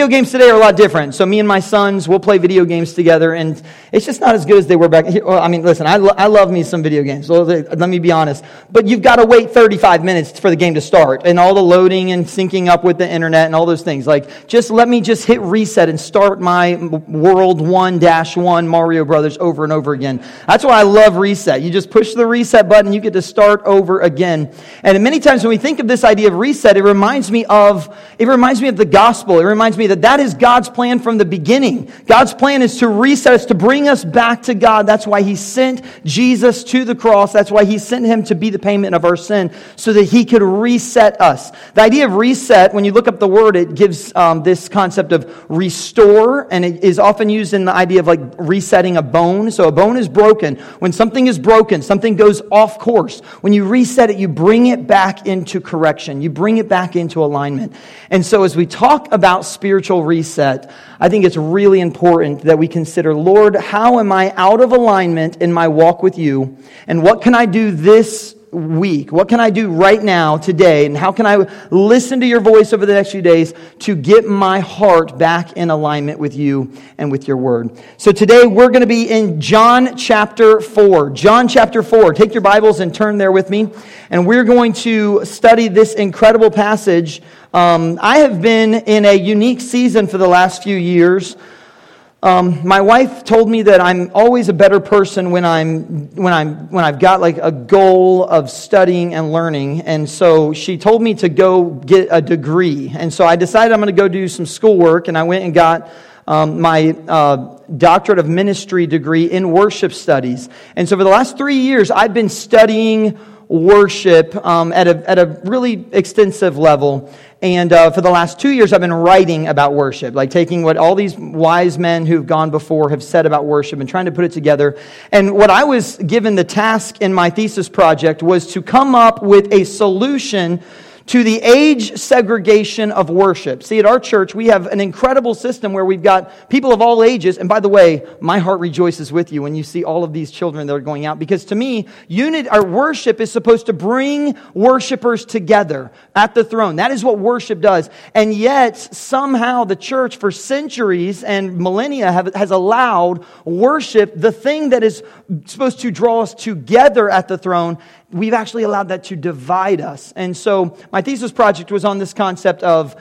video games today are a lot different. So me and my sons will play video games together, and it's just not as good as they were back. Well, I mean, listen, I love me some video games. So let me be honest. But you've got to wait 35 minutes for the game to start, and all the loading and syncing up with the internet and all those things. Like, just let me just hit reset and start my World 1-1 Mario Brothers over and over again. That's why I love reset. You just push the reset button, you get to start over again. And many times when we think of this idea of reset, it reminds me of the gospel. It reminds me that is God's plan from the beginning. God's plan is to reset us, to bring us back to God. That's why He sent Jesus to the cross. That's why He sent Him to be the payment of our sin, so that He could reset us. The idea of reset, when you look up the word, it gives this concept of restore, and it is often used in the idea of like resetting a bone. So a bone is broken. When something is broken, something goes off course. When you reset it, you bring it back into correction. You bring it back into alignment. And so as we talk about spiritual reset, I think it's really important that we consider, Lord, how am I out of alignment in my walk with You? And what can I do this week? What can I do right now, today? And how can I listen to Your voice over the next few days to get my heart back in alignment with You and with Your Word? So today we're going to be in John chapter 4. John chapter 4. Take your Bibles and turn there with me. And we're going to study this incredible passage. I have been in a unique season for the last few years. My wife told me that I'm always a better person when I've got like a goal of studying and learning, and so she told me to go get a degree, and so I decided I'm going to go do some schoolwork, and I went and got my doctorate of ministry degree in worship studies, and so for the last 3 years I've been studying worship at a really extensive level. And for the last 2 years, I've been writing about worship, like taking what all these wise men who've gone before have said about worship and trying to put it together. And what I was given the task in my thesis project was to come up with a solution to the age segregation of worship. See, at our church, we have an incredible system where we've got people of all ages. And by the way, my heart rejoices with you when you see all of these children that are going out. Because to me, our worship is supposed to bring worshipers together at the throne. That is what worship does. And yet, somehow, the church for centuries and millennia has allowed worship, the thing that is supposed to draw us together at the throne, we've actually allowed that to divide us. And so my thesis project was on this concept of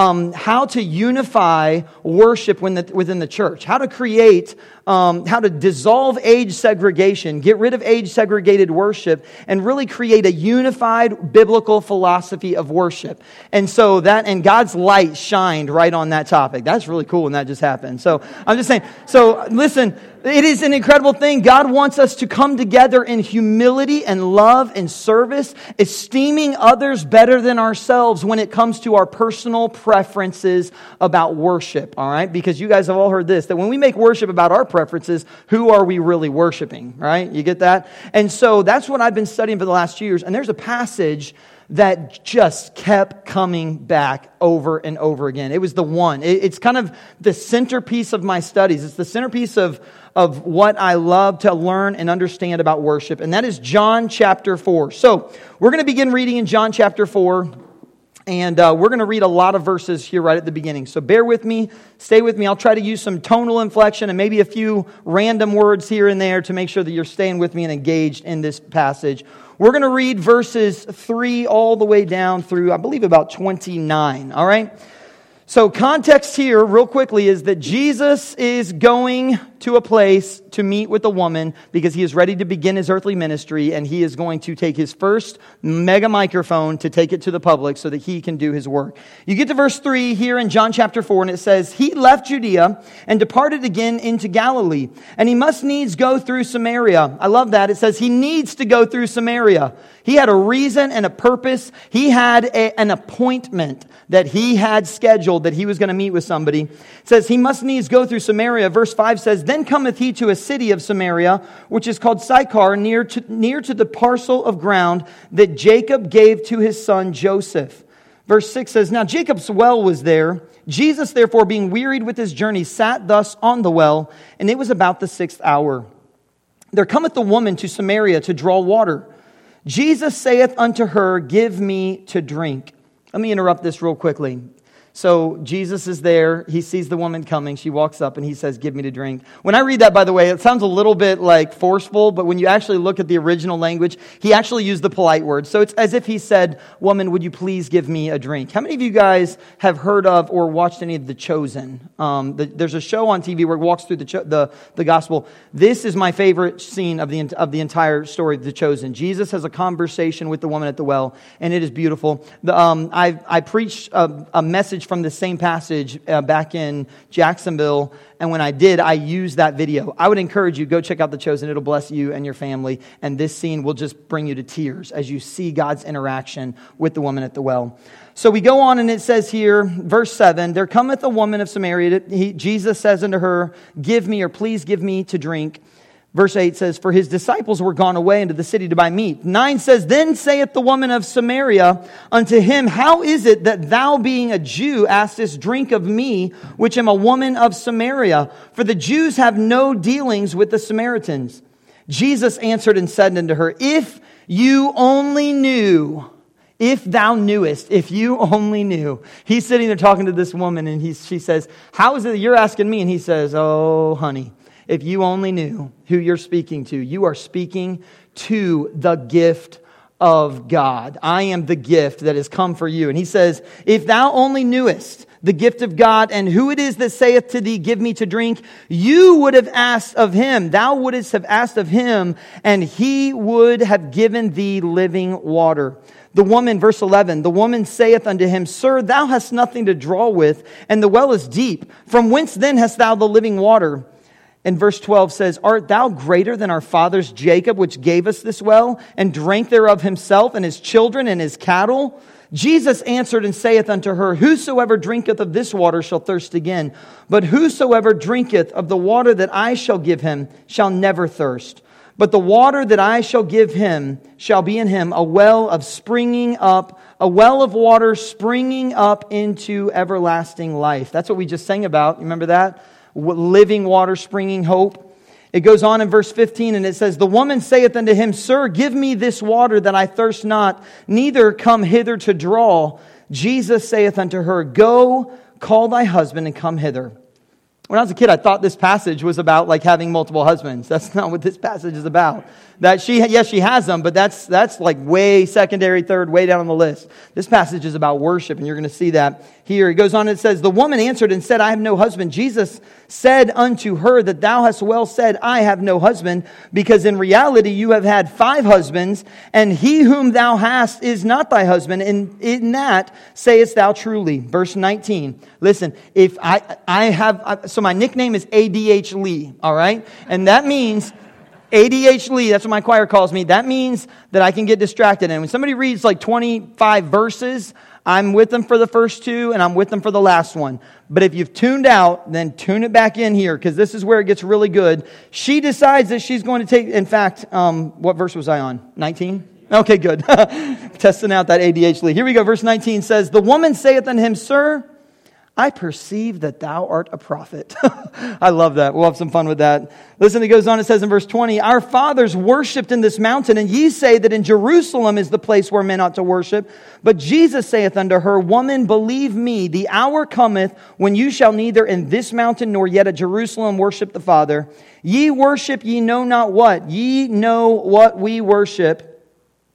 how to unify worship within the church, how to create, how to dissolve age segregation, get rid of age-segregated worship, and really create a unified biblical philosophy of worship. And so and God's light shined right on that topic. That's really cool when that just happened. So I'm just saying, so listen, it is an incredible thing. God wants us to come together in humility and love and service, esteeming others better than ourselves when it comes to our personal preferences about worship, all right? Because you guys have all heard this, that when we make worship about our preferences, who are we really worshiping, right? You get that? And so that's what I've been studying for the last 2 years. And there's a passage that just kept coming back over and over again. It was the one. It's kind of the centerpiece of my studies. It's the centerpiece of what I love to learn and understand about worship. And that is John chapter 4. So we're going to begin reading in John chapter 4. And we're going to read a lot of verses here right at the beginning. So bear with me, stay with me. I'll try to use some tonal inflection and maybe a few random words here and there to make sure that you're staying with me and engaged in this passage. We're going to read verses 3 all the way down through, I believe, about 29. All right? So context here, real quickly, is that Jesus is going to a place to meet with a woman because he is ready to begin his earthly ministry, and he is going to take his first mega microphone to take it to the public so that he can do his work. You get to verse 3 here in John chapter 4, and it says, "He left Judea and departed again into Galilee, and he must needs go through Samaria." I love that. It says he needs to go through Samaria. He had a reason and a purpose. He had an appointment that he had scheduled that he was going to meet with somebody. It says he must needs go through Samaria. Verse 5 says, "Then cometh he to a city of Samaria, which is called Sychar, near to the parcel of ground that Jacob gave to his son Joseph." Verse 6 says, "Now Jacob's well was there. Jesus, therefore, being wearied with his journey, sat thus on the well, and it was about the 6th hour. There cometh a woman to Samaria to draw water. Jesus saith unto her, Give me to drink." Let me interrupt this real quickly. So Jesus is there. He sees the woman coming. She walks up and he says, give me to drink. When I read that, by the way, it sounds a little bit like forceful, but when you actually look at the original language, he actually used the polite word. So it's as if he said, woman, would you please give me a drink? How many of you guys have heard of or watched any of The Chosen? There's a show on TV where it walks through the gospel. This is my favorite scene of the entire story of The Chosen. Jesus has a conversation with the woman at the well, and it is beautiful. I preached a message from the same passage back in Jacksonville, and when I did, I used that video. I would encourage you, go check out The Chosen. It'll bless you and your family, and this scene will just bring you to tears as you see God's interaction with the woman at the well. So we go on, and it says here, verse 7, there cometh a woman of Samaria. Jesus says unto her, give me, or please give me to drink. Verse 8 says, for his disciples were gone away into the city to buy meat. 9 says, then saith the woman of Samaria unto him, how is it that thou being a Jew askest drink of me, which am a woman of Samaria? For the Jews have no dealings with the Samaritans. Jesus answered and said unto her, if you only knew, if thou knewest, if you only knew. He's sitting there talking to this woman, and she says, how is it that you're asking me? And he says, oh, honey, if you only knew who you're speaking to. You are speaking to the gift of God. I am the gift that has come for you. And he says, if thou only knewest the gift of God, and who it is that saith to thee, give me to drink, you would have asked of him. Thou wouldest have asked of him, and he would have given thee living water. The woman, verse 11, the woman saith unto him, sir, thou hast nothing to draw with, and the well is deep. From whence then hast thou the living water? And verse 12 says, art thou greater than our fathers Jacob, which gave us this well, and drank thereof himself, and his children, and his cattle? Jesus answered and saith unto her, whosoever drinketh of this water shall thirst again. But whosoever drinketh of the water that I shall give him shall never thirst. But the water that I shall give him shall be in him a well of water springing up into everlasting life. That's what we just sang about. Remember that? Living water, springing hope. It goes on in verse 15, and it says, the woman saith unto him, sir, give me this water that I thirst not, neither come hither to draw. Jesus saith unto her, go, call thy husband, and come hither. When I was a kid, I thought this passage was about like having multiple husbands. That's not what this passage is about. That she has them, but that's like way secondary, third, way down on the list. This passage is about worship, and you're going to see that here. It goes on and it says, the woman answered and said, I have no husband. Jesus said unto her that thou hast well said, I have no husband, because in reality you have had 5 husbands, and he whom thou hast is not thy husband, and in that sayest thou truly. Verse 19. Listen, if so my nickname is ADH Lee, all right? And that means ADH Lee, that's what my choir calls me. That means that I can get distracted. And when somebody reads like 25 verses, I'm with them for the first 2 and I'm with them for the last one. But if you've tuned out, then tune it back in here, because this is where it gets really good. She decides that she's going to take, in fact, what verse was I on? 19? Okay, good. Testing out that ADH Lee. Here we go. Verse 19 says, the woman saith unto him, sir, I perceive that thou art a prophet. I love that. We'll have some fun with that. Listen, it goes on. It says in verse 20, our fathers worshipped in this mountain, and ye say that in Jerusalem is the place where men ought to worship. But Jesus saith unto her, woman, believe me, the hour cometh when you shall neither in this mountain nor yet at Jerusalem worship the Father. Ye worship ye know not what. Ye know what we worship.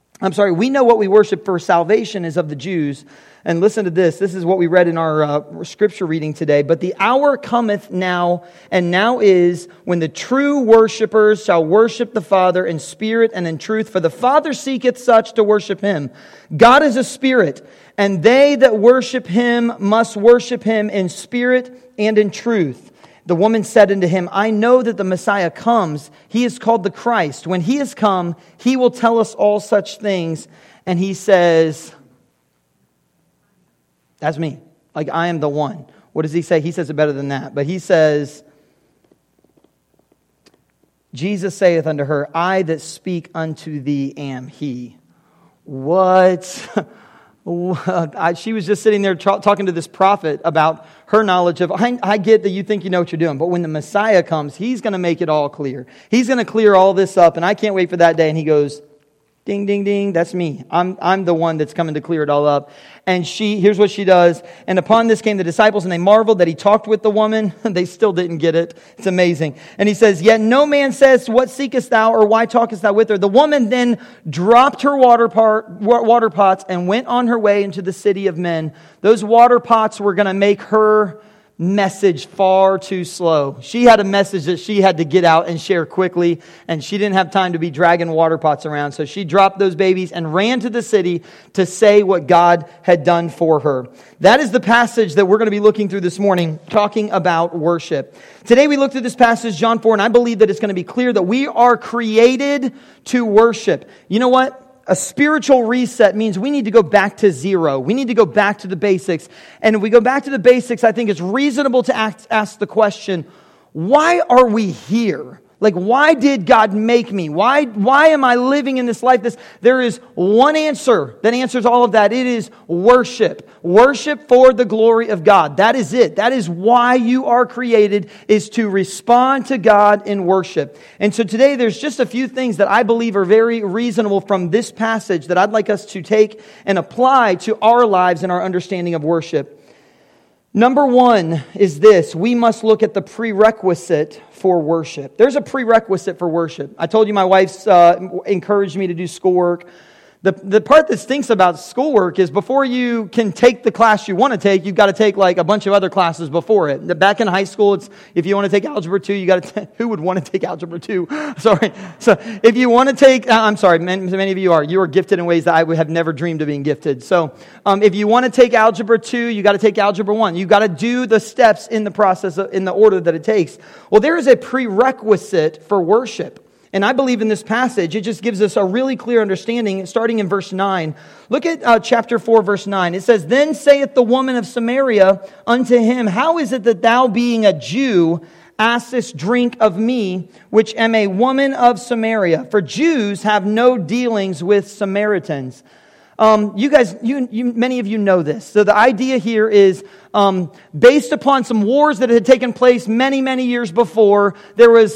We know what we worship, for salvation is of the Jews. And listen to this. This is what we read in our scripture reading today. But the hour cometh now, and now is, when the true worshipers shall worship the Father in spirit and in truth. For the Father seeketh such to worship him. God is a spirit, and they that worship him must worship him in spirit and in truth. The woman said unto him, I know that the Messiah comes. He is called the Christ. When he is come, he will tell us all such things. And he says, that's me. Like, I am the one. What does he say? He says it better than that. But he says, Jesus saith unto her, I that speak unto thee am he. What? She was just sitting there talking to this prophet about her knowledge of, I get that you think you know what you're doing, but when the Messiah comes, he's going to make it all clear. He's going to clear all this up, and I can't wait for that day. And he goes, Ding, ding, ding. That's me. I'm the one that's coming to clear it all up. And here's what she does. And upon this came the disciples, and they marveled that he talked with the woman. They still didn't get it. It's amazing. And he says, yet no man says, what seekest thou, or why talkest thou with her? The woman then dropped her water pots and went on her way into the city of men. Those water pots were going to make her message far too slow. She had a message that she had to get out and share quickly, and she didn't have time to be dragging water pots around. So she dropped those babies and ran to the city to say what God had done for her. That is the passage that we're going to be looking through this morning, talking about worship. Today we looked at this passage, John 4, and I believe that it's going to be clear that we are created to worship. You know what? A spiritual reset means we need to go back to zero. We need to go back to the basics. And if we go back to the basics, I think it's reasonable to ask the question, why are we here? Like, why did God make me? Why am I living in this life? There is one answer that answers all of that. It is worship. Worship for the glory of God. That is it. That is why you are created, is to respond to God in worship. And so today there's just a few things that I believe are very reasonable from this passage that I'd like us to take and apply to our lives and our understanding of worship. Number one is this: we must look at the prerequisite for worship. There's a prerequisite for worship. I told you my wife's encouraged me to do schoolwork. The part that stinks about schoolwork is before you can take the class you want to take, you've got to take like a bunch of other classes before it. Back in high school, it's if you want to take Algebra 2, you got to who would want to take Algebra 2? Sorry. So if you want to take, I'm sorry, many of you are gifted in ways that I would have never dreamed of being gifted. So if you want to take Algebra 2, you got to take Algebra 1. You got to do the steps in the process, in the order that it takes. Well, there is a prerequisite for worship. And I believe in this passage, it just gives us a really clear understanding, starting in verse 9. Look at chapter 4, verse 9. It says, then saith the woman of Samaria unto him, how is it that thou, being a Jew, askest drink of me, which am a woman of Samaria? For Jews have no dealings with Samaritans. You guys, many of you know this. So the idea here is, based upon some wars that had taken place many, many years before, there was,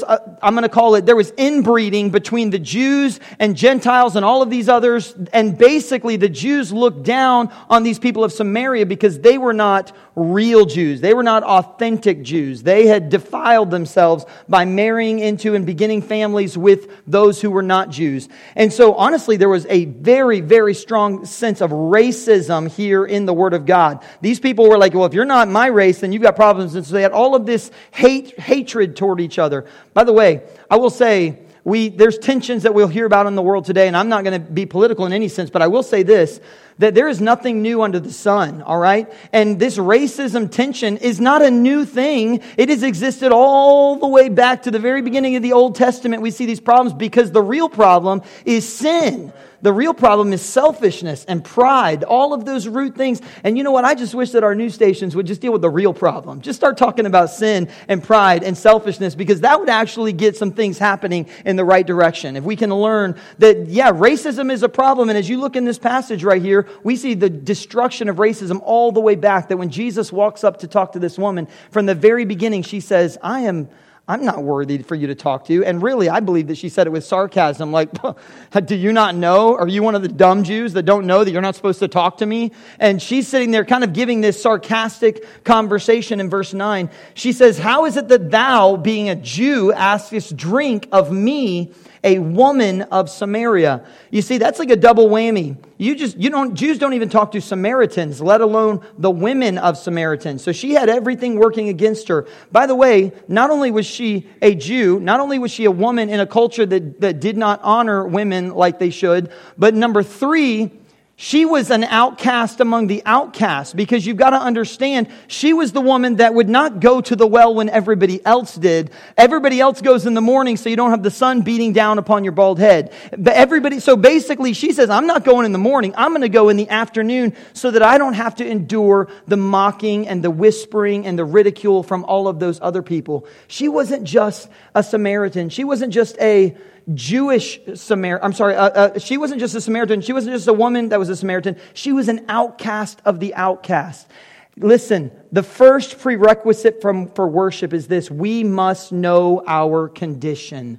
there was inbreeding between the Jews and Gentiles and all of these others. And basically the Jews looked down on these people of Samaria because they were not real Jews. They were not authentic Jews. They had defiled themselves by marrying into and beginning families with those who were not Jews. And so honestly, there was a very, very strong sense of racism here in the Word of God. These people were like, well, if you're not my race, then you've got problems. And so they had all of this hatred toward each other. By the way, I will say, there's tensions that we'll hear about in the world today, and I'm not going to be political in any sense, but I will say this, that there is nothing new under the sun, all right? And this racism tension is not a new thing. It has existed all the way back to the very beginning of the Old Testament. We see these problems because the real problem is sin. The real problem is selfishness and pride, all of those root things. And you know what? I just wish that our news stations would just deal with the real problem. Just start talking about sin and pride and selfishness, because that would actually get some things happening in the right direction. If we can learn that, yeah, racism is a problem. And as you look in this passage right here, we see the destruction of racism all the way back, that when Jesus walks up to talk to this woman, from the very beginning, she says, I'm not worthy for you to talk to. And really, I believe that she said it with sarcasm, like, do you not know? Are you one of the dumb Jews that don't know that you're not supposed to talk to me? And she's sitting there kind of giving this sarcastic conversation in verse 9. She says, how is it that thou, being a Jew, askest drink of me, a woman of Samaria? You see, that's like a double whammy. Jews don't even talk to Samaritans, let alone the women of Samaritans. So she had everything working against her. By the way, not only was she a Jew, not only was she a woman in a culture that did not honor women like they should, but number 3, she was an outcast among the outcasts, because you've got to understand, she was the woman that would not go to the well when everybody else did. Everybody else goes in the morning so you don't have the sun beating down upon your bald head. So basically she says, I'm not going in the morning, I'm going to go in the afternoon so that I don't have to endure the mocking and the whispering and the ridicule from all of those other people. She wasn't just a Samaritan. She wasn't just a Jewish Samaritan. She wasn't just a Samaritan. She wasn't just a woman that was a Samaritan. She was an outcast of the outcast. Listen, the first prerequisite for worship is this: we must know our condition.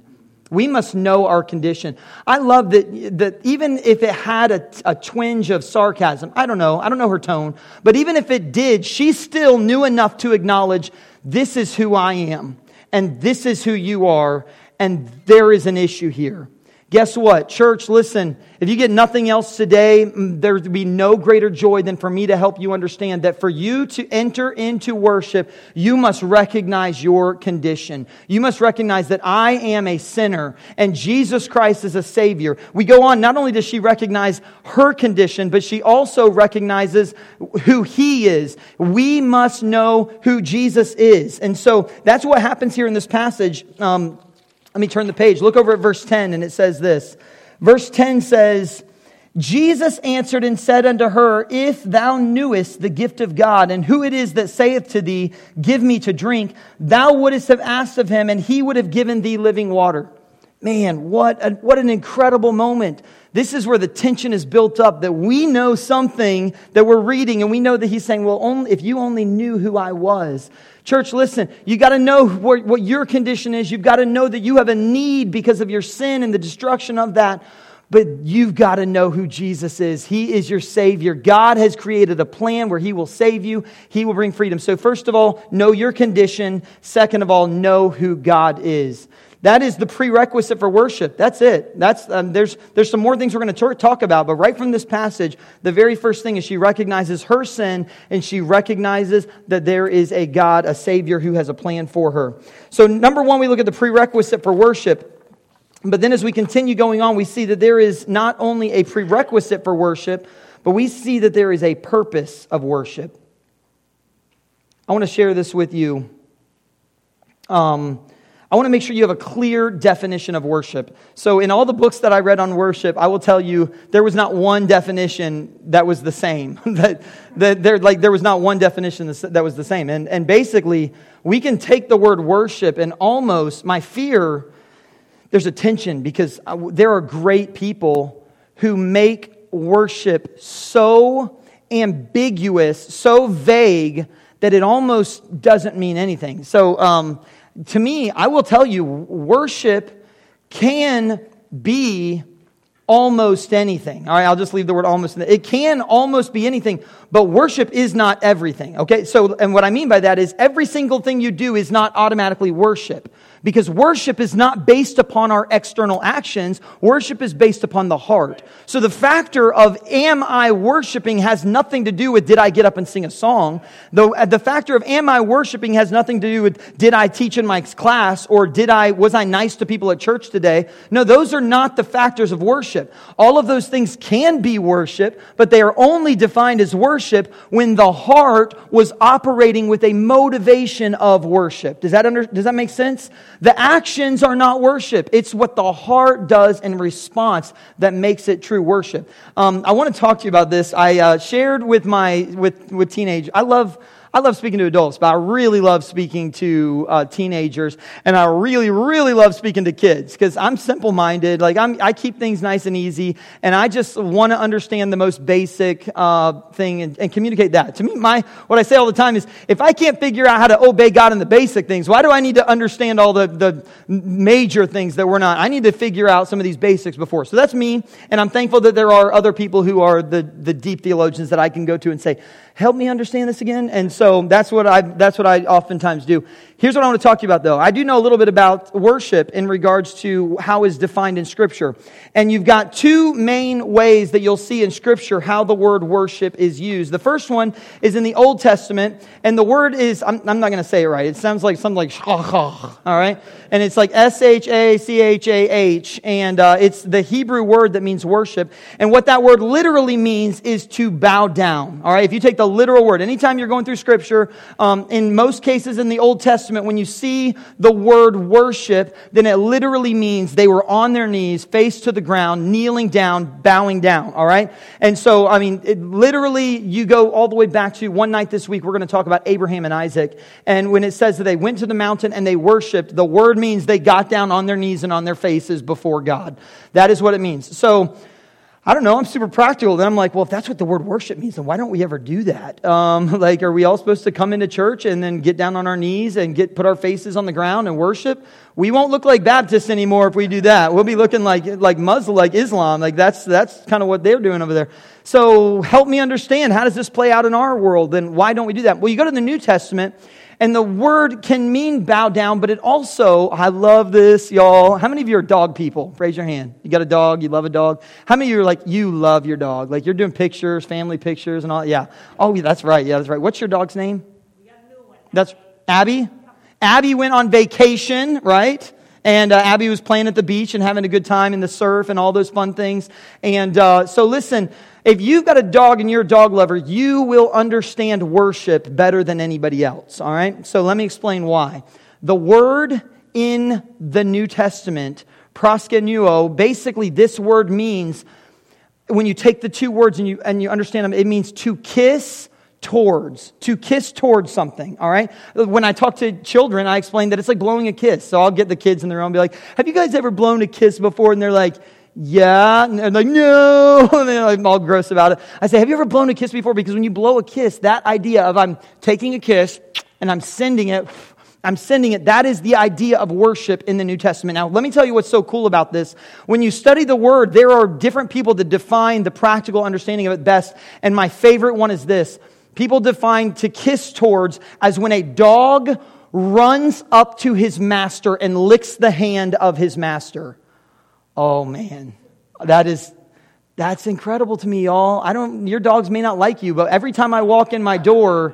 We must know our condition. I love that even if it had a twinge of sarcasm, I don't know her tone, but even if it did, she still knew enough to acknowledge, this is who I am, and this is who you are, and there is an issue here. Guess what? Church, listen, if you get nothing else today, there would be no greater joy than for me to help you understand that for you to enter into worship, you must recognize your condition. You must recognize that I am a sinner and Jesus Christ is a Savior. We go on, not only does she recognize her condition, but she also recognizes who He is. We must know who Jesus is. And so that's what happens here in this passage. Let me turn the page. Look over at verse 10, and it says this. Verse 10 says, Jesus answered and said unto her, if thou knewest the gift of God, and who it is that saith to thee, give me to drink, thou wouldest have asked of him, and he would have given thee living water. Man, what an incredible moment. This is where the tension is built up, that we know something that we're reading, and we know that he's saying, well, if you only knew who I was. Church, listen, you got to know what your condition is. You've got to know that you have a need because of your sin and the destruction of that. But you've got to know who Jesus is. He is your Savior. God has created a plan where He will save you. He will bring freedom. So first of all, know your condition. Second of all, know who God is. That is the prerequisite for worship. That's it. There's some more things we're going to talk about, but right from this passage, the very first thing is she recognizes her sin, and she recognizes that there is a God, a Savior who has a plan for her. So number one, we look at the prerequisite for worship. But then as we continue going on, we see that there is not only a prerequisite for worship, but we see that there is a purpose of worship. I want to share this with you. I want to make sure you have a clear definition of worship. So in all the books that I read on worship, I will tell you there was not one definition that was the same. There was not one definition that was the same. And basically, we can take the word worship and almost, my fear, there's a tension because there are great people who make worship so ambiguous, so vague, that it almost doesn't mean anything. So, to me, I will tell you, worship can be almost anything. All right, I'll just leave the word almost. It can almost be anything, but worship is not everything. Okay, so, and what I mean by that is every single thing you do is not automatically worship. Because worship is not based upon our external actions. Worship is based upon the heart. So the factor of am I worshiping has nothing to do with did I get up and sing a song. The factor of am I worshiping has nothing to do with did I teach in my class or was I nice to people at church today. No, those are not the factors of worship. All of those things can be worship, but they are only defined as worship when the heart was operating with a motivation of worship. Does that make sense? The actions are not worship. It's what the heart does in response that makes it true worship. I want to talk to you about this. I shared with teenagers. I love speaking to adults, but I really love speaking to teenagers, and I really, really love speaking to kids because I'm simple-minded. I keep things nice and easy, and I just want to understand the most basic thing and communicate that. To me, what I say all the time is, if I can't figure out how to obey God in the basic things, why do I need to understand all the major things that we're not? I need to figure out some of these basics before. So that's me, and I'm thankful that there are other people who are the deep theologians that I can go to and say, help me understand this again. And so that's what I oftentimes do. Here's what I want to talk to you about, though. I do know a little bit about worship in regards to how it's defined in Scripture. And you've got two main ways that you'll see in Scripture how the word worship is used. The first one is in the Old Testament, and the word is, I'm not going to say it right. It sounds like something like shachach, all right? And it's like S-H-A-C-H-A-H, and it's the Hebrew word that means worship. And what that word literally means is to bow down, all right? If you take the literal word, anytime you're going through Scripture, in most cases in the Old Testament, when you see the word worship, then it literally means they were on their knees, face to the ground, kneeling down, bowing down, all right? And so, literally, you go all the way back to one night this week, we're going to talk about Abraham and Isaac. And when it says that they went to the mountain and they worshiped, the word means they got down on their knees and on their faces before God. That is what it means. So, I don't know, I'm super practical. Then I'm like, well, if that's what the word worship means, then why don't we ever do that? Like, are we all supposed to come into church and then get down on our knees and put our faces on the ground and worship? We won't look like Baptists anymore if we do that. We'll be looking like Muslim, like Islam. Like that's kind of what they're doing over there. So help me understand, how does this play out in our world? Then why don't we do that? Well, you go to the New Testament, and the word can mean bow down, but it also, I love this, y'all. How many of you are dog people? Raise your hand. You got a dog, you love a dog. How many of you are like, you love your dog? Like you're doing pictures, family pictures and all. Yeah. Oh, that's right. Yeah, that's right. What's your dog's name? We got a new one. That's Abby? Abby went on vacation, right? And Abby was playing at the beach and having a good time in the surf and all those fun things. And so listen, if you've got a dog and you're a dog lover, you will understand worship better than anybody else, all right? So let me explain why. The word in the New Testament, proskenuo, basically this word means, when you take the two words and you understand them, it means to kiss towards something, all right? When I talk to children, I explain that it's like blowing a kiss. So I'll get the kids in the room and be like, have you guys ever blown a kiss before? And they're like, yeah. And they're like, no. And they're like all gross about it. I say, have you ever blown a kiss before? Because when you blow a kiss, that idea of I'm taking a kiss and I'm sending it, that is the idea of worship in the New Testament. Now, let me tell you what's so cool about this. When you study the word, there are different people that define the practical understanding of it best. And my favorite one is this. People define to kiss towards as when a dog runs up to his master and licks the hand of his master. Oh man, that's incredible to me, y'all. Your dogs may not like you, but every time I walk in my door,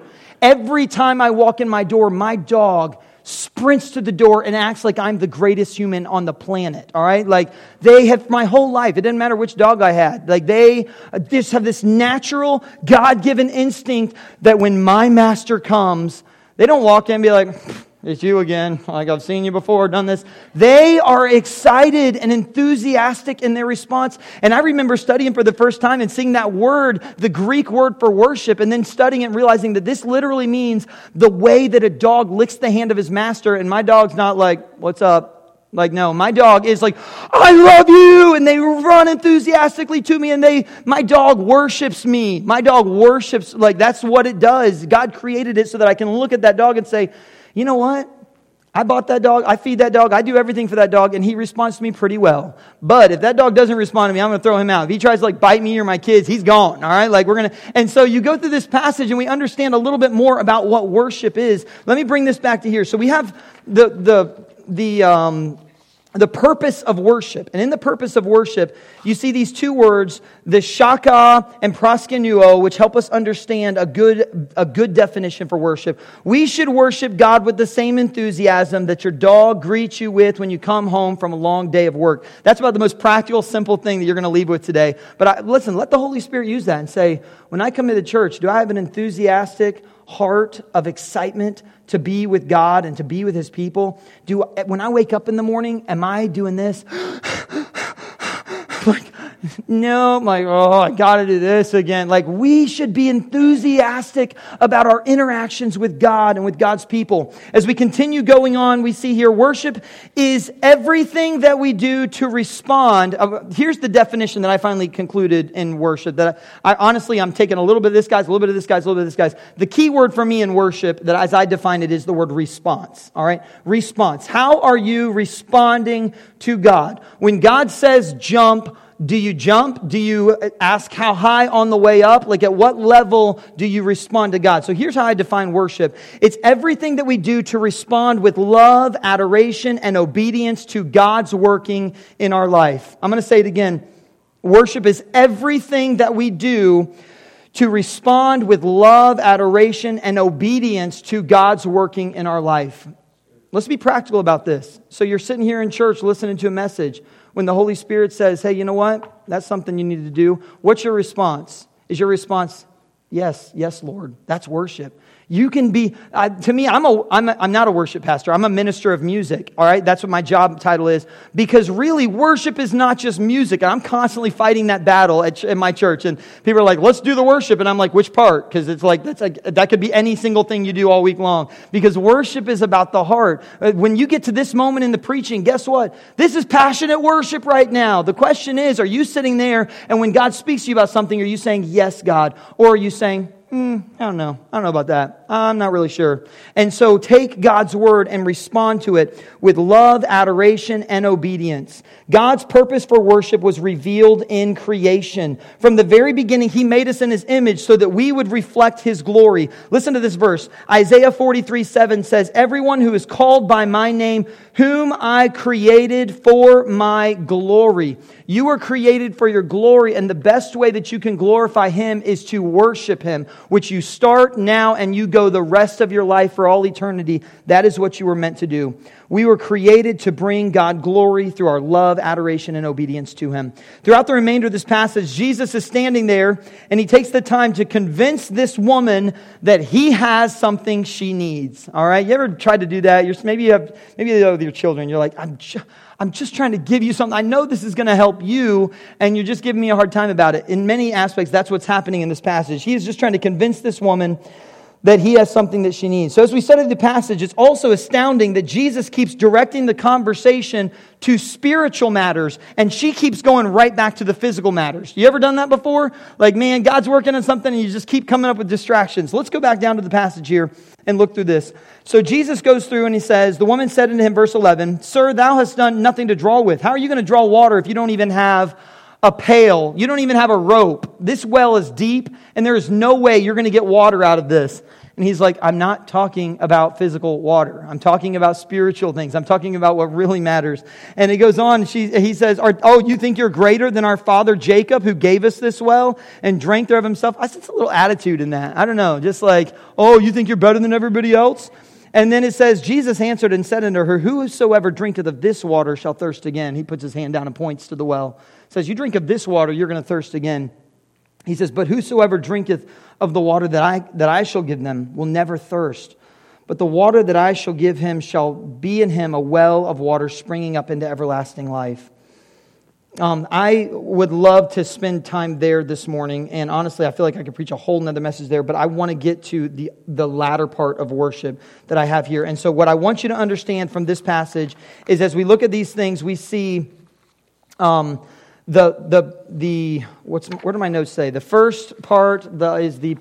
my dog sprints to the door and acts like I'm the greatest human on the planet, all right? Like, they have, my whole life, it didn't matter which dog I had, like, they just have this natural, God-given instinct that when my master comes, they don't walk in and be like, it's you again, like I've seen you before, done this. They are excited and enthusiastic in their response. And I remember studying for the first time and seeing that word, the Greek word for worship, and then studying it and realizing that this literally means the way that a dog licks the hand of his master. And my dog's not like, what's up? Like, no, my dog is like, I love you! And they run enthusiastically to me, and my dog worships me. My dog worships, like, that's what it does. God created it so that I can look at that dog and say, you know what? I bought that dog, I feed that dog, I do everything for that dog, and he responds to me pretty well. But if that dog doesn't respond to me, I'm going to throw him out. If he tries to like bite me or my kids, he's gone, all right? Like and so you go through this passage and we understand a little bit more about what worship is. Let me bring this back to here. So we have the purpose of worship. And in the purpose of worship, you see these two words, the shaka and proskenuo, which help us understand a good definition for worship. We should worship God with the same enthusiasm that your dog greets you with when you come home from a long day of work. That's about the most practical, simple thing that you're going to leave with today. But listen, let the Holy Spirit use that and say, when I come into church, do I have an enthusiastic heart of excitement to be with God and to be with His people? When I wake up in the morning, am I doing this? Like, no, I'm like, oh, I got to do this again. Like, we should be enthusiastic about our interactions with God and with God's people. As we continue going on, we see here, worship is everything that we do to respond. Here's the definition that I finally concluded in worship. That I'm taking a little bit of this guy's, a little bit of this guy's, a little bit of this guy's. The key word for me in worship, that as I define it, is the word response. All right? Response. How are you responding to God? When God says jump, do you jump? Do you ask how high on the way up? Like, at what level do you respond to God? So here's how I define worship. It's everything that we do to respond with love, adoration, and obedience to God's working in our life. I'm going to say it again. Worship is everything that we do to respond with love, adoration, and obedience to God's working in our life. Let's be practical about this. So you're sitting here in church listening to a message. When the Holy Spirit says, hey, you know what? That's something you need to do. What's your response? Is your response, yes, Lord. That's worship. You can be, to me, I'm not a worship pastor. I'm a minister of music, all right? That's what my job title is. Because really, worship is not just music. And I'm constantly fighting that battle at my church. And people are like, let's do the worship. And I'm like, which part? Because it's like, that could be any single thing you do all week long. Because worship is about the heart. When you get to this moment in the preaching, guess what? This is passionate worship right now. The question is, are you sitting there and when God speaks to you about something, are you saying, yes, God? Or are you saying, I don't know about that. I'm not really sure. And so take God's word and respond to it with love, adoration, and obedience. God's purpose for worship was revealed in creation. From the very beginning, He made us in His image so that we would reflect His glory. Listen to this verse. Isaiah 43:7 says, everyone who is called by my name, whom I created for my glory. You were created for your glory, and the best way that you can glorify Him is to worship Him, which you start now and you go the rest of your life for all eternity. That is what you were meant to do. We were created to bring God glory through our love, adoration, and obedience to Him. Throughout the remainder of this passage, Jesus is standing there and He takes the time to convince this woman that He has something she needs. All right? You ever tried to do that? Maybe with your children, you're like, I'm just trying to give you something. I know this is going to help you, and you're just giving me a hard time about it. In many aspects, that's what's happening in this passage. He is just trying to convince this woman that He has something that she needs. So as we study the passage, it's also astounding that Jesus keeps directing the conversation to spiritual matters, and she keeps going right back to the physical matters. You ever done that before? Like, man, God's working on something, and you just keep coming up with distractions. Let's go back down to the passage here and look through this. So Jesus goes through and He says, the woman said unto Him, verse 11, Sir, thou hast done nothing to draw with. How are you going to draw water if you don't even have a pail? You don't even have a rope. This well is deep, and there is no way you're going to get water out of this. And He's like, I'm not talking about physical water. I'm talking about spiritual things. I'm talking about what really matters. And it goes on. He says, you think you're greater than our father Jacob, who gave us this well and drank thereof himself? I sense a little attitude in that. I don't know. Just like, you think you're better than everybody else? And then it says, Jesus answered and said unto her, whosoever drinketh of this water shall thirst again. He puts his hand down and points to the well. Says, you drink of this water, you're going to thirst again. He says, but whosoever drinketh of the water that I shall give them will never thirst. But the water that I shall give him shall be in him a well of water springing up into everlasting life. I would love to spend time there this morning. And honestly, I feel like I could preach a whole nother message there. But I want to get to the latter part of worship that I have here. And so what I want you to understand from this passage is as we look at these things, we see... what do my notes say? The first part is the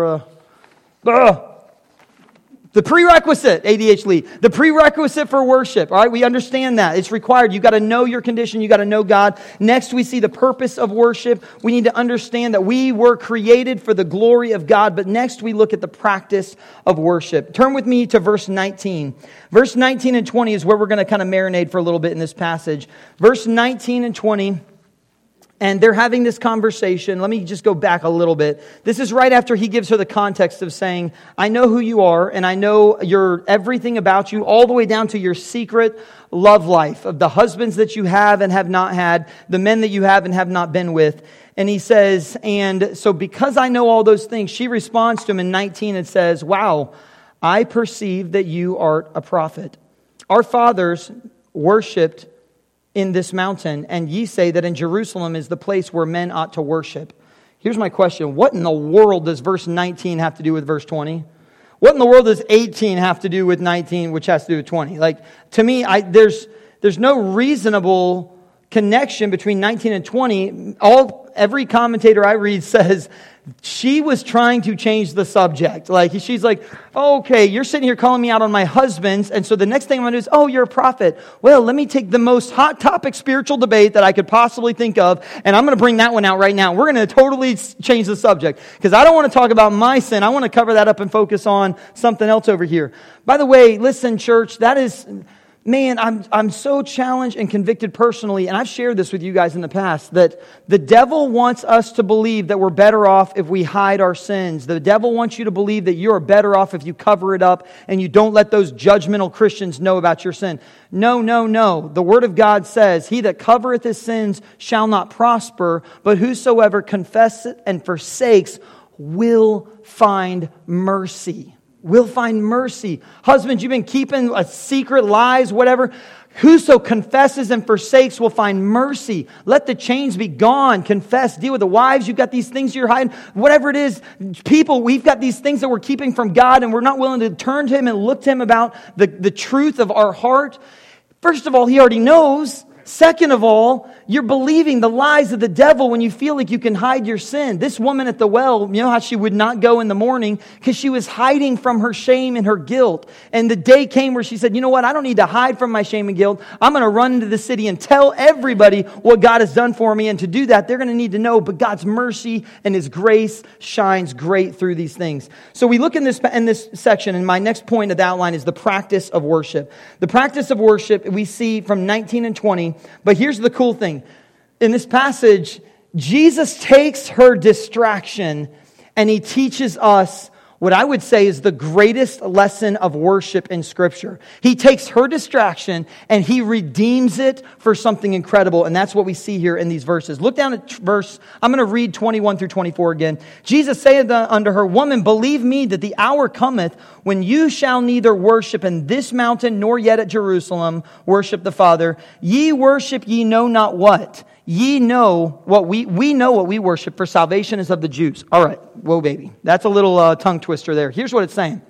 prerequisite, ADH Lee. The prerequisite for worship. All right, we understand that. It's required. You've got to know your condition. You've got to know God. Next, we see the purpose of worship. We need to understand that we were created for the glory of God. But next, we look at the practice of worship. Turn with me to verse 19. Verse 19 and 20 is where we're going to kind of marinate for a little bit in this passage. Verse 19 and 20... And they're having this conversation. Let me just go back a little bit. This is right after He gives her the context of saying, I know who you are, and I know everything about you, all the way down to your secret love life, of the husbands that you have and have not had, the men that you have and have not been with. And He says, and so because I know all those things, she responds to him in 19 and says, wow, I perceive that you art a prophet. Our fathers worshipped in this mountain, and ye say that in Jerusalem is the place where men ought to worship. Here's my question. What in the world does verse 19 have to do with verse 20? What in the world does 18 have to do with 19, which has to do with 20? Like, to me, there's no reasonable connection between 19 and 20. Every commentator I read says she was trying to change the subject. Like, she's like, okay, you're sitting here calling me out on my husbands, and so the next thing I'm going to do is, you're a prophet. Well, let me take the most hot topic spiritual debate that I could possibly think of, and I'm going to bring that one out right now. We're going to totally change the subject, because I don't want to talk about my sin. I want to cover that up and focus on something else over here. By the way, listen, church, that is... Man, I'm so challenged and convicted personally, and I've shared this with you guys in the past, that the devil wants us to believe that we're better off if we hide our sins. The devil wants you to believe that you're better off if you cover it up and you don't let those judgmental Christians know about your sin. No. The Word of God says, he that covereth his sins shall not prosper, but whosoever confesseth and forsakes will find mercy. will find mercy. Husbands, you've been keeping a secret, lies, whatever. Whoso confesses and forsakes will find mercy. Let the chains be gone. Confess. Deal with the wives. You've got these things you're hiding. Whatever it is, people, we've got these things that we're keeping from God, and we're not willing to turn to Him and look to Him about the truth of our heart. First of all, He already knows. Second of all, you're believing the lies of the devil when you feel like you can hide your sin. This woman at the well, you know how she would not go in the morning? Because she was hiding from her shame and her guilt. And the day came where she said, you know what? I don't need to hide from my shame and guilt. I'm going to run into the city and tell everybody what God has done for me. And to do that, they're going to need to know. But God's mercy and His grace shines great through these things. So we look in this section, and my next point of the outline is the practice of worship. The practice of worship we see from 19 and 20. But here's the cool thing. In this passage, Jesus takes her distraction and He teaches us what I would say is the greatest lesson of worship in Scripture. He takes her distraction and He redeems it for something incredible. And that's what we see here in these verses. Look down at verse, I'm going to read 21 through 24 again. Jesus saith unto her, Woman, believe me that the hour cometh when you shall neither worship in this mountain nor yet at Jerusalem worship the Father. Ye worship ye know not what. Ye know what we know what we worship, for salvation is of the Jews. All right, whoa, baby. That's a little tongue twister there. Here's what it's saying.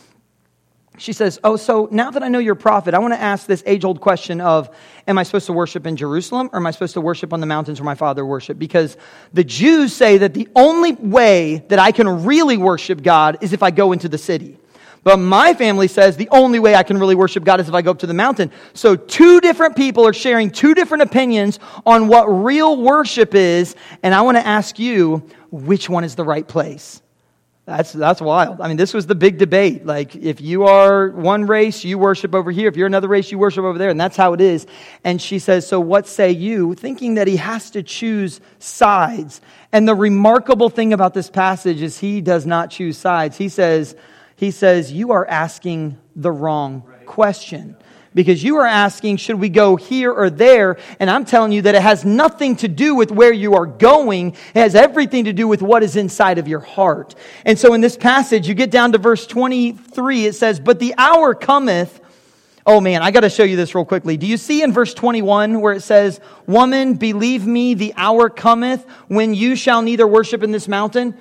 She says, oh, so now that I know you're a prophet, I want to ask this age-old question of, am I supposed to worship in Jerusalem, or am I supposed to worship on the mountains where my father worshiped? Because the Jews say that the only way that I can really worship God is if I go into the city. But my family says the only way I can really worship God is if I go up to the mountain. So two different people are sharing two different opinions on what real worship is. And I want to ask you, which one is the right place? That's wild. I mean, this was the big debate. Like, if you are one race, you worship over here. If you're another race, you worship over there. And that's how it is. And she says, so what say you? Thinking that he has to choose sides. And the remarkable thing about this passage is he does not choose sides. He says, you are asking the wrong question. Because you are asking, should we go here or there? And I'm telling you that it has nothing to do with where you are going. It has everything to do with what is inside of your heart. And so in this passage, you get down to verse 23, it says, but the hour cometh. Oh man, I got to show you this real quickly. Do you see in verse 21 where it says, Woman, believe me, the hour cometh when you shall neither worship in this mountain?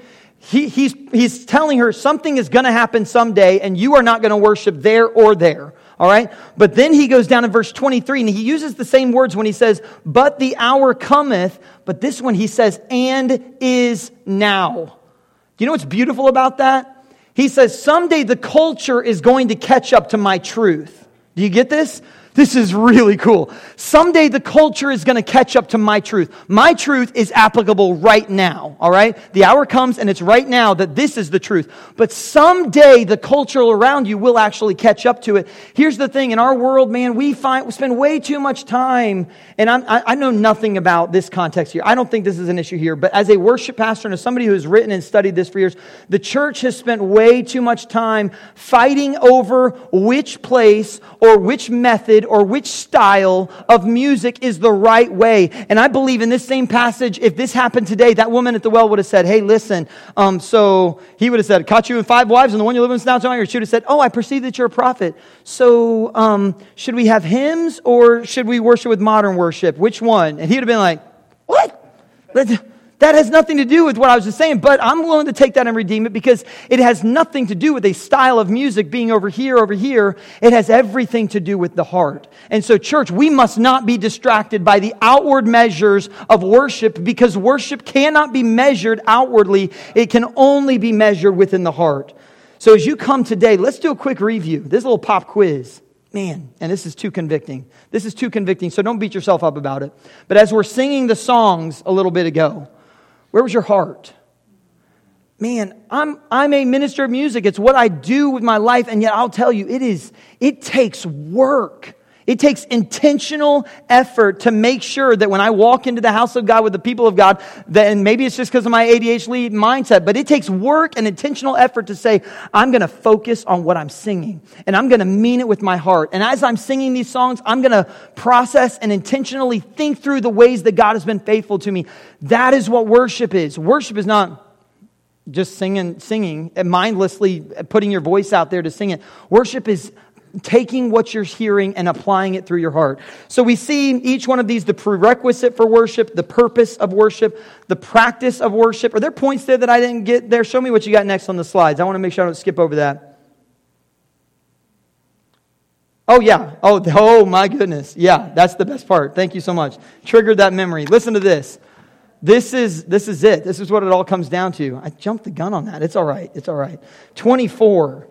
He's telling her something is going to happen someday and you are not going to worship there or there. All right. But then he goes down in verse 23 and he uses the same words when he says, but the hour cometh. But this one he says, and is now. Do you know what's beautiful about that? He says, someday the culture is going to catch up to my truth. Do you get this? This is really cool. Someday the culture is going to catch up to my truth. My truth is applicable right now, all right? The hour comes and it's right now that this is the truth. But someday the culture around you will actually catch up to it. Here's the thing. In our world, man, we spend way too much time, and I know nothing about this context here. I don't think this is an issue here. But as a worship pastor and as somebody who has written and studied this for years, the church has spent way too much time fighting over which place or which method or which style of music is the right way. And I believe in this same passage, if this happened today, that woman at the well would have said, hey, listen, so he would have said, caught you in 5 wives and the one you live in is now telling you. She would have said, oh, I perceive that you're a prophet. So should we have hymns or should we worship with modern worship? Which one? And he would have been like, what? That has nothing to do with what I was just saying, but I'm willing to take that and redeem it because it has nothing to do with a style of music being over here. It has everything to do with the heart. And so, church, we must not be distracted by the outward measures of worship because worship cannot be measured outwardly. It can only be measured within the heart. So as you come today, let's do a quick review. This little pop quiz. Man, and this is too convicting. This is too convicting, so don't beat yourself up about it. But as we're singing the songs a little bit ago, where was your heart? Man, I'm a minister of music. It's what I do with my life. And yet I'll tell you, it takes work. It takes intentional effort to make sure that when I walk into the house of God with the people of God, and maybe it's just because of my ADHD mindset, but it takes work and intentional effort to say, I'm going to focus on what I'm singing. And I'm going to mean it with my heart. And as I'm singing these songs, I'm going to process and intentionally think through the ways that God has been faithful to me. That is what worship is. Worship is not just singing, and mindlessly putting your voice out there to sing it. Worship is taking what you're hearing and applying it through your heart. So we see each one of these, the prerequisite for worship, the purpose of worship, the practice of worship. Are there points there that I didn't get there? Show me what you got next on the slides. I want to make sure I don't skip over that. Oh, yeah. Oh, my goodness. Yeah, that's the best part. Thank you so much. Triggered that memory. Listen to this. This is it. This is what it all comes down to. I jumped the gun on that. It's all right. 24.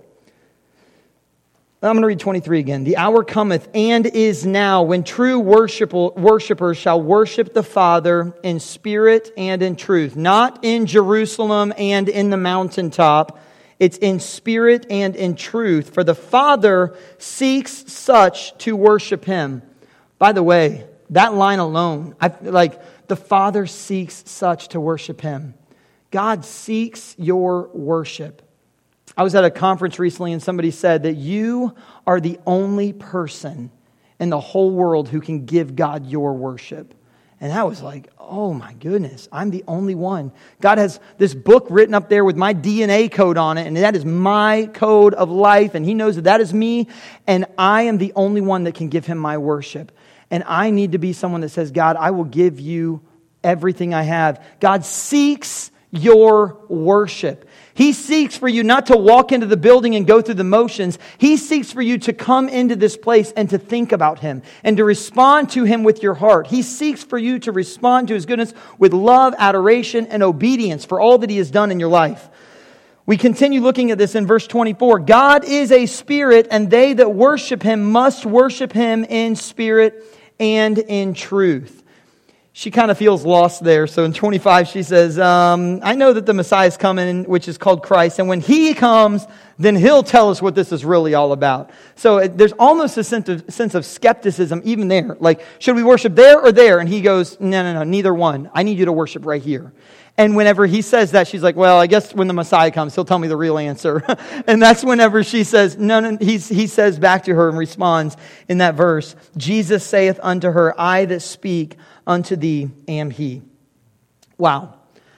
I'm going to read 23 again. The hour cometh and is now when true worshipers shall worship the Father in spirit and in truth. Not in Jerusalem and in the mountaintop. It's in spirit and in truth. For the Father seeks such to worship Him. By the way, that line alone, the Father seeks such to worship Him. God seeks your worship. I was at a conference recently and somebody said that you are the only person in the whole world who can give God your worship. And I was like, oh my goodness, I'm the only one. God has this book written up there with my DNA code on it, and that is my code of life, and He knows that is me, and I am the only one that can give Him my worship. And I need to be someone that says, God, I will give you everything I have. God seeks your worship. He seeks for you not to walk into the building and go through the motions. He seeks for you to come into this place and to think about Him and to respond to Him with your heart. He seeks for you to respond to His goodness with love, adoration, and obedience for all that He has done in your life. We continue looking at this in verse 24. God is a spirit, and they that worship Him must worship Him in spirit and in truth. She kind of feels lost there. So in 25, she says, I know that the Messiah is coming, which is called Christ. And when He comes, then He'll tell us what this is really all about. So there's almost a sense of skepticism even there. Like, should we worship there or there? And He goes, no, neither one. I need you to worship right here. And whenever He says that, she's like, well, I guess when the Messiah comes, He'll tell me the real answer. And that's whenever she says, no, He says back to her and responds in that verse, Jesus saith unto her, I that speak unto thee am He. Wow.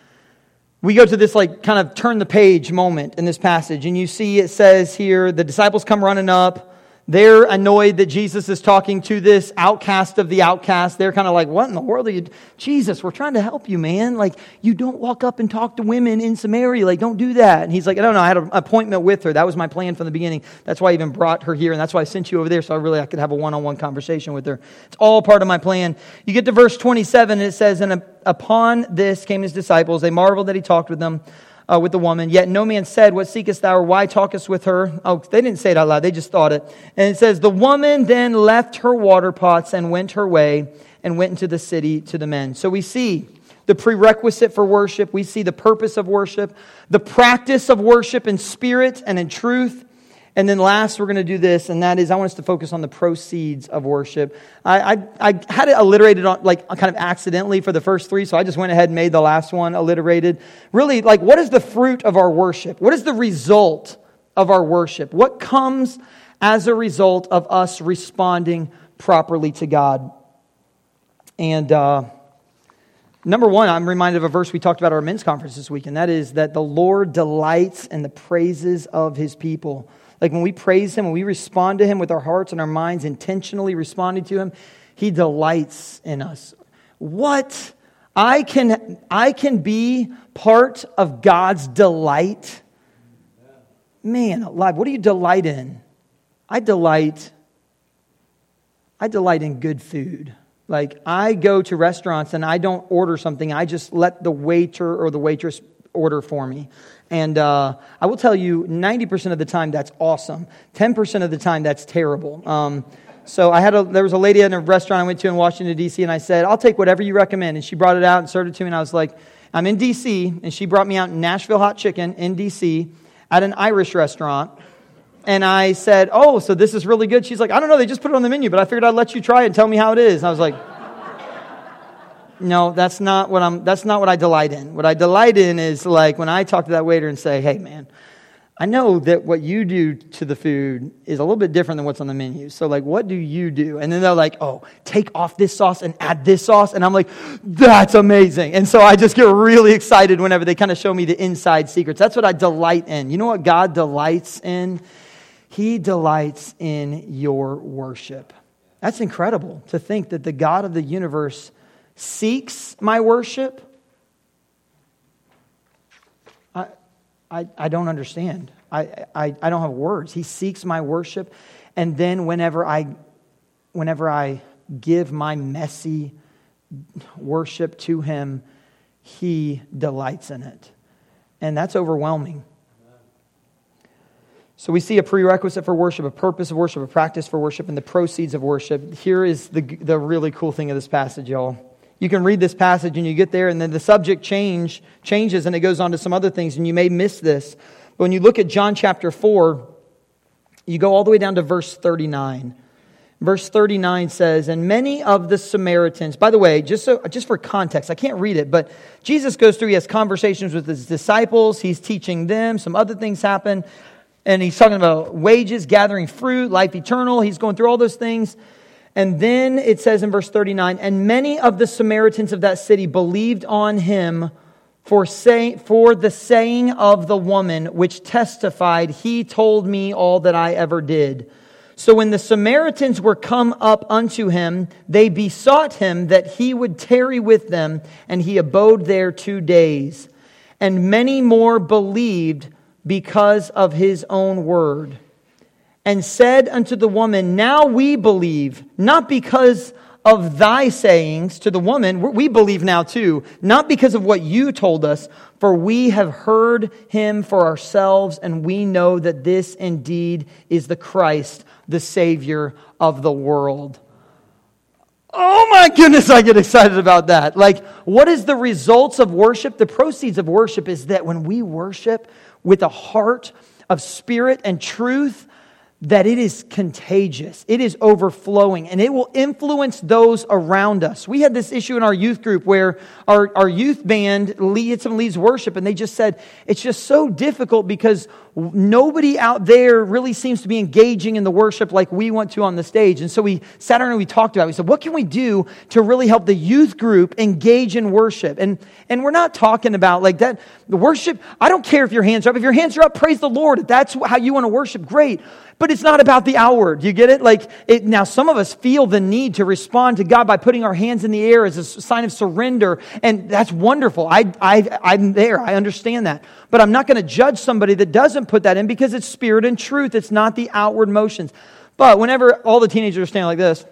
We go to this kind of turn the page moment in this passage, and you see it says here, the disciples come running up. They're annoyed that Jesus is talking to this outcast of the outcast. They're kind of like, what in the world are you... Jesus, we're trying to help you, man. You don't walk up and talk to women in Samaria. Don't do that. And He's like, I don't know. I had an appointment with her. That was my plan from the beginning. That's why I even brought her here. And that's why I sent you over there. So I could have a one-on-one conversation with her. It's all part of my plan. You get to verse 27 and it says, and upon this came His disciples. They marveled that He talked with them. With the woman, yet no man said, what seekest thou, or why talkest with her? Oh, they didn't say it out loud, they just thought it. And it says, the woman then left her water pots and went her way and went into the city to the men. So we see the prerequisite for worship. We see the purpose of worship, the practice of worship in spirit and in truth. And then last, we're going to do this, and that is, I want us to focus on the proceeds of worship. I had it alliterated on, kind of accidentally for the first three, so I just went ahead and made the last one alliterated. Really, what is the fruit of our worship? What is the result of our worship? What comes as a result of us responding properly to God? And number one, I'm reminded of a verse we talked about at our men's conference this week, and that is that the Lord delights in the praises of His people. When we praise Him, when we respond to Him with our hearts and our minds, intentionally responding to Him, He delights in us. What? I can be part of God's delight? Man alive, what do you delight in? I delight in good food. I go to restaurants and I don't order something. I just let the waiter or the waitress order for me. And I will tell you, 90% of the time that's awesome. 10% of the time that's terrible. So there was a lady in a restaurant I went to in Washington, D.C., and I said, I'll take whatever you recommend. And she brought it out and served it to me, and I was like, I'm in D.C., and she brought me out Nashville hot chicken in D.C. at an Irish restaurant. And I said, oh, so this is really good? She's like, I don't know, they just put it on the menu, but I figured I'd let you try it and tell me how it is. And I was like, no, that's not what I delight in. What I delight in is when I talk to that waiter and say, hey man, I know that what you do to the food is a little bit different than what's on the menu. So like, what do you do? And then they're like, oh, take off this sauce and add this sauce. And I'm like, that's amazing. And so I just get really excited whenever they kind of show me the inside secrets. That's what I delight in. You know what God delights in? He delights in your worship. That's incredible to think that the God of the universe seeks my worship. I don't understand. I don't have words. He seeks my worship. And then whenever I give my messy worship to Him, He delights in it. And that's overwhelming. So we see a prerequisite for worship, a purpose of worship, a practice for worship, and the proceeds of worship. Here is the really cool thing of this passage, y'all. You can read this passage and you get there and then the subject changes and it goes on to some other things and you may miss this. But when you look at John chapter 4, you go all the way down to verse 39. Verse 39 says, and many of the Samaritans, by the way, just for context, I can't read it, but Jesus goes through, he has conversations with His disciples, He's teaching them, some other things happen, and He's talking about wages, gathering fruit, life eternal, He's going through all those things. And then it says in verse 39, and many of the Samaritans of that city believed on Him for the saying of the woman, which testified, He told me all that I ever did. So when the Samaritans were come up unto Him, they besought Him that He would tarry with them, and He abode there 2 days. And many more believed because of His own word. And said unto the woman, now we believe, not because of thy sayings. To the woman, we believe now too, not because of what you told us, for we have heard Him for ourselves, and we know that this indeed is the Christ, the Savior of the world. Oh my goodness, I get excited about that. Like, what is the results of worship? The proceeds of worship is that when we worship with a heart of spirit and truth, that it is contagious, it is overflowing, and it will influence those around us. We had this issue in our youth group where our youth band leads worship, and they just said, it's just so difficult because nobody out there really seems to be engaging in the worship like we want to on the stage. And so we sat down and we talked about it. We said, what can we do to really help the youth group engage in worship? And we're not talking about like that. The worship, I don't care if your hands are up. If your hands are up, praise the Lord. If that's how you want to worship, great. But it's not about the outward. You get it? Now, some of us feel the need to respond to God by putting our hands in the air as a sign of surrender. And that's wonderful. I'm there. I understand that. But I'm not going to judge somebody that doesn't put that in because it's spirit and truth. It's not the outward motions. But whenever all the teenagers are standing like this,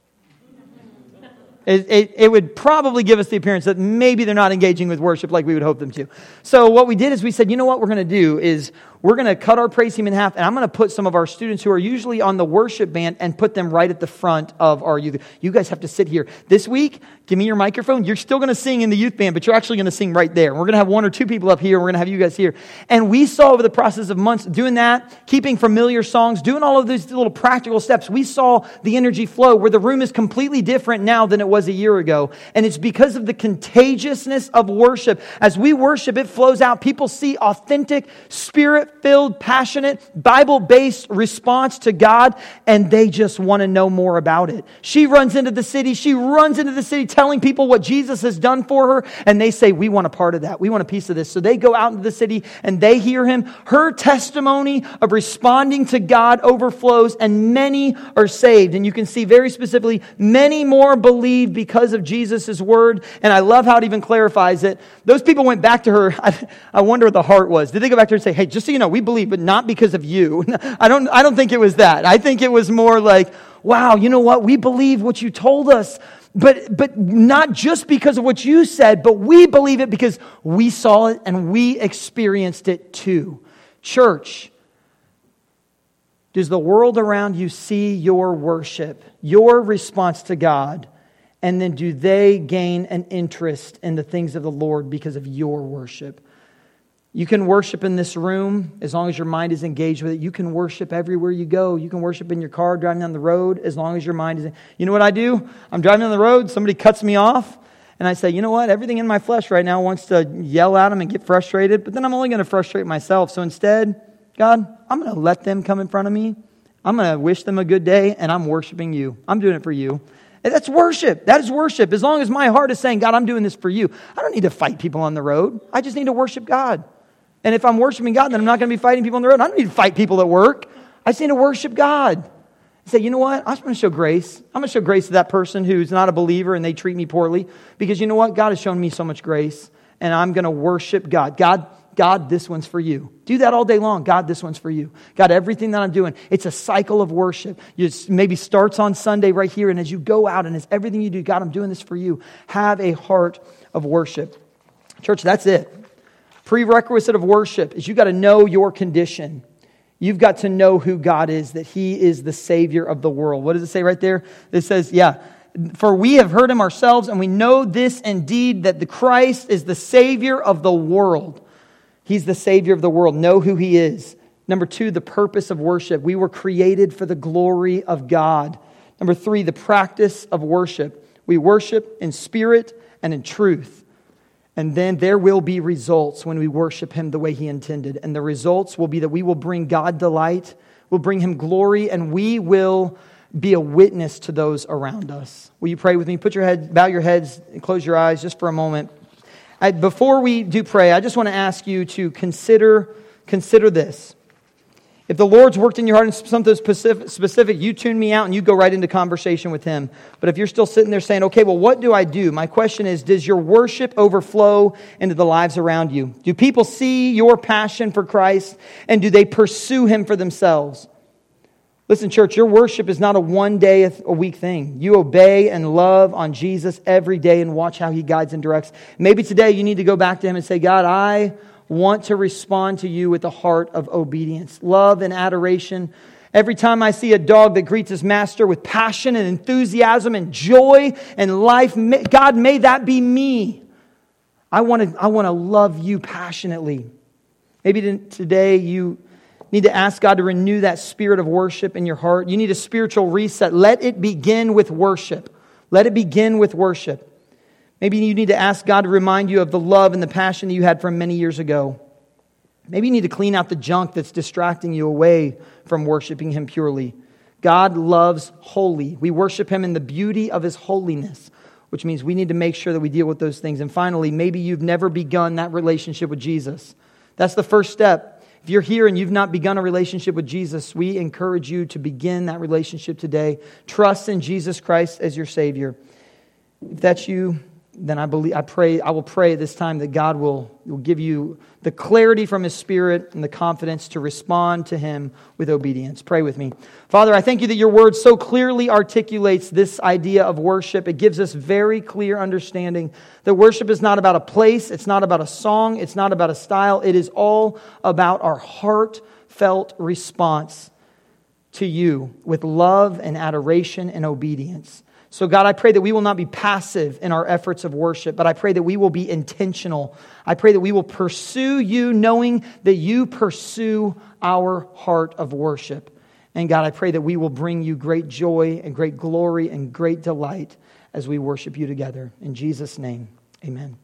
it would probably give us the appearance that maybe they're not engaging with worship like we would hope them to. So what we did is we said, you know what we're going to do is we're going to cut our praise team in half, and I'm going to put some of our students who are usually on the worship band and put them right at the front of our youth. You guys have to sit here. This week, give me your microphone. You're still going to sing in the youth band, but you're actually going to sing right there. We're going to have 1 or 2 people up here, and we're going to have you guys here. And we saw over the process of months doing that, keeping familiar songs, doing all of these little practical steps, we saw the energy flow where the room is completely different now than it was a year ago. And it's because of the contagiousness of worship. As we worship, it flows out. People see authentic, spirit-filled, passionate, Bible-based response to God, and they just want to know more about it. She runs into the city. She runs into the city telling people what Jesus has done for her, and they say, we want a part of that. We want a piece of this. So they go out into the city, and they hear Him. Her testimony of responding to God overflows, and many are saved. And you can see very specifically, many more believe because of Jesus' word. And I love how it even clarifies it. Those people went back to her. I wonder what the heart was. Did they go back to her and say, hey, just so you know, we believe, but not because of you? I don't think it was that. I think it was more like, wow, you know what? We believe what you told us. But not just because of what you said, but we believe it because we saw it and we experienced it too. Church, does the world around you see your worship, your response to God? And then do they gain an interest in the things of the Lord because of your worship? You can worship in this room as long as your mind is engaged with it. You can worship everywhere you go. You can worship in your car, driving down the road, as long as your mind is... You know what I do? I'm driving down the road, somebody cuts me off, and I say, you know what? Everything in my flesh right now wants to yell at them and get frustrated, but then I'm only going to frustrate myself. So instead, God, I'm going to let them come in front of me. I'm going to wish them a good day, and I'm worshiping you. I'm doing it for you. And that's worship. That is worship. As long as my heart is saying, God, I'm doing this for you. I don't need to fight people on the road. I just need to worship God. And if I'm worshiping God, then I'm not going to be fighting people on the road. I don't need to fight people at work. I just need to worship God. Say, you know what? I'm just going to show grace. I'm going to show grace to that person who's not a believer and they treat me poorly. Because you know what? God has shown me so much grace. And I'm going to worship God. God, this one's for you. Do that all day long. God, this one's for you. God, everything that I'm doing, it's a cycle of worship. It maybe starts on Sunday right here. And as you go out and as everything you do, God, I'm doing this for you. Have a heart of worship. Church, that's it. Prerequisite of worship is you got to know your condition. You've got to know who God is, that He is the Savior of the world. What does it say right there? It says, for we have heard Him ourselves, and we know this indeed, that the Christ is the Savior of the world. He's the Savior of the world. Know who He is. Number 2, the purpose of worship. We were created for the glory of God. Number 3, the practice of worship. We worship in spirit and in truth. And then there will be results when we worship Him the way He intended. And the results will be that we will bring God delight, we'll bring Him glory, and we will be a witness to those around us. Will you pray with me? Bow your heads, and close your eyes just for a moment. Before we do pray, I just want to ask you to consider this. If the Lord's worked in your heart in something specific, you tune me out and you go right into conversation with Him. But if you're still sitting there saying, okay, well, what do I do? My question is, does your worship overflow into the lives around you? Do people see your passion for Christ and do they pursue Him for themselves? Listen, church, your worship is not a one-day-a-week thing. You obey and love on Jesus every day and watch how He guides and directs. Maybe today you need to go back to Him and say, God, I want to respond to you with a heart of obedience, love and adoration. Every time I see a dog that greets his master with passion and enthusiasm and joy and life, God, may that be me. I want to love you passionately. Maybe today you need to ask God to renew that spirit of worship in your heart. You need a spiritual reset. Let it begin with worship. Let it begin with worship. Maybe you need to ask God to remind you of the love and the passion that you had from many years ago. Maybe you need to clean out the junk that's distracting you away from worshiping Him purely. God loves holy. We worship Him in the beauty of His holiness, which means we need to make sure that we deal with those things. And finally, maybe you've never begun that relationship with Jesus. That's the first step. If you're here and you've not begun a relationship with Jesus, we encourage you to begin that relationship today. Trust in Jesus Christ as your Savior. If that's you, then I will pray this time that God will give you the clarity from His Spirit and the confidence to respond to Him with obedience. Pray with me. Father, I thank you that your word so clearly articulates this idea of worship. It gives us very clear understanding that worship is not about a place, it's not about a song, it's not about a style. It is all about our heartfelt response to you with love and adoration and obedience. So God, I pray that we will not be passive in our efforts of worship, but I pray that we will be intentional. I pray that we will pursue you knowing that you pursue our heart of worship. And God, I pray that we will bring you great joy and great glory and great delight as we worship you together. In Jesus' name, amen.